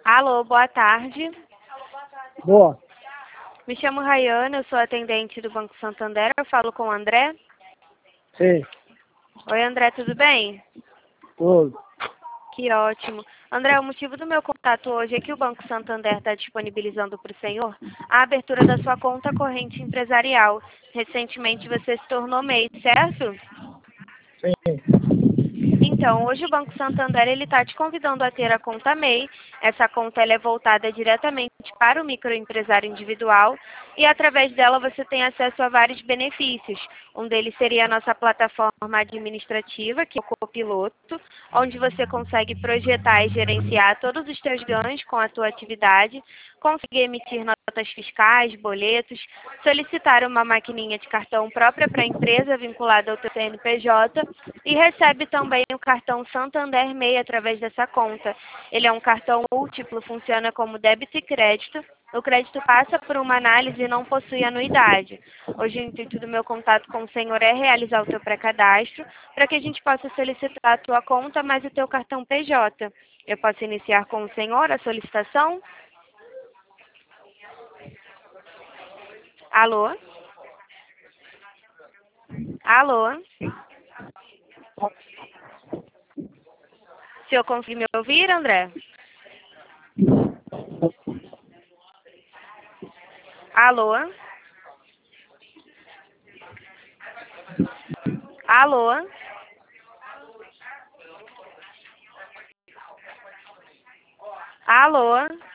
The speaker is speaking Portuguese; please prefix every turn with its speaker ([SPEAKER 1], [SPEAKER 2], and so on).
[SPEAKER 1] Alô, boa tarde.
[SPEAKER 2] Boa.
[SPEAKER 1] Me chamo Rayana, eu sou atendente do Banco Santander. Eu falo com o André.
[SPEAKER 2] Sim.
[SPEAKER 1] Oi, André, tudo bem?
[SPEAKER 2] Tudo.
[SPEAKER 1] Que ótimo. André, o motivo do meu contato hoje é que o Banco Santander está disponibilizando para o senhor a abertura da sua conta corrente empresarial. Recentemente você se tornou MEI, certo?
[SPEAKER 2] Sim.
[SPEAKER 1] Então, hoje o Banco Santander ele está te convidando a ter a conta MEI. Essa conta ela é voltada diretamente para o microempresário individual e através dela você tem acesso a vários benefícios. Um deles seria a nossa plataforma administrativa, que é o Copiloto, onde você consegue projetar e gerenciar todos os seus ganhos com a tua atividade, conseguir emitir notas fiscais, boletos, solicitar uma maquininha de cartão própria para a empresa vinculada ao teu CNPJ e recebe também o cartão Santander MEI através dessa conta. Ele é um cartão múltiplo, funciona como débito e crédito. O crédito passa por uma análise e não possui anuidade. Hoje o intuito do meu contato com o senhor é realizar o teu pré-cadastro para que a gente possa solicitar a tua conta mais o teu cartão PJ. Eu posso iniciar com o senhor a solicitação? Alô? Alô? O senhor conseguir me ouvir, André? Alô? Alô? Alô?